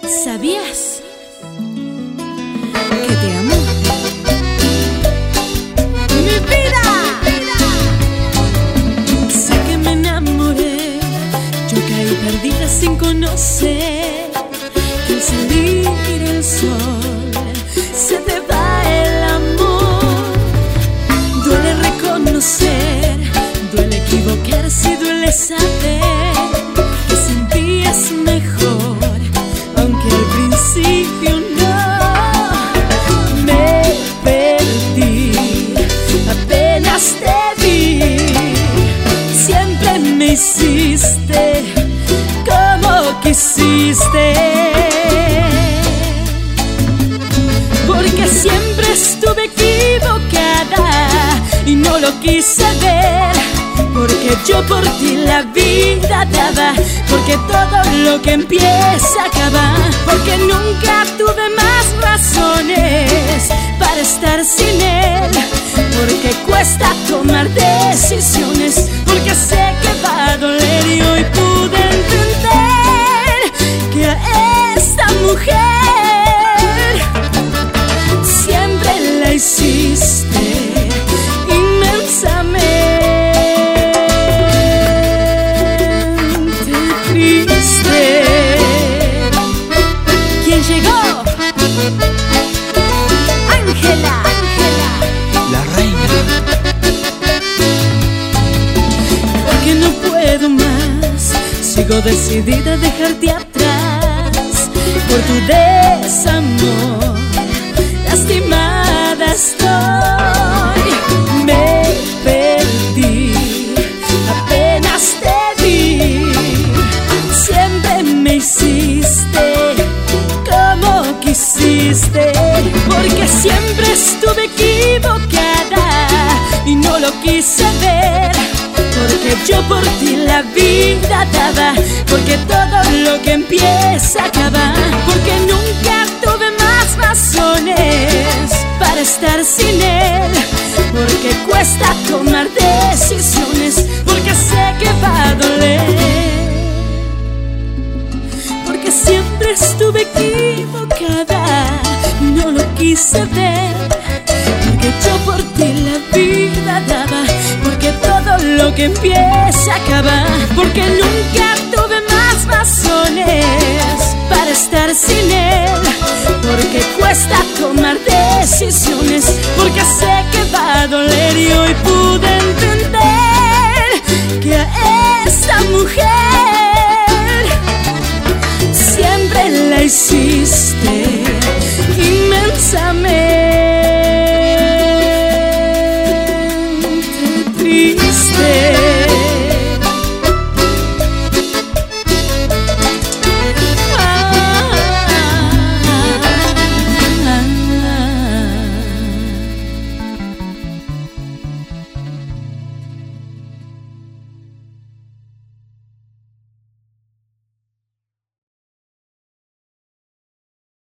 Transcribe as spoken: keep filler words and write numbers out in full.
¿Sabías que te amo? ¡Mi vida! Sé que me enamoré, yo caí perdida sin conocer que al salir el sol se te va el amor. Duele reconocer, duele equivocarse y duele saber que sentías mejor, aunque al principio no. Me perdí, apenas te vi. Siempre me hiciste como quisiste, porque siempre estuve equivocada y no lo quise ver. Porque yo por ti la vida daba, porque todo lo que empieza acaba. Porque nunca tuve más razones para estar sin él. Porque cuesta tomar decisiones, porque sé que va a doler. Y hoy pude entender que a esta mujer siempre la hiciste inmensamente triste. ¿Quién llegó? Ángela, Ángela, la reina. Porque no puedo más, sigo decidida a dejarte atrás. Por tu desamor, lastimada estoy. Me perdí, apenas te vi. Siempre me hiciste como quisiste, porque siempre estuve equivocada y no lo quise ver. Porque yo por ti la vida daba, porque todo lo que empieza acaba. Porque nunca tuve más razones para estar sin él. Porque cuesta tomar decisiones, porque sé que va a doler. Porque siempre estuve equivocada, no lo quise ver. Porque yo por ti la vida daba, porque todo lo que empieza acaba. Porque nunca tuve más razones para estar sin él. Porque cuesta tomar decisiones,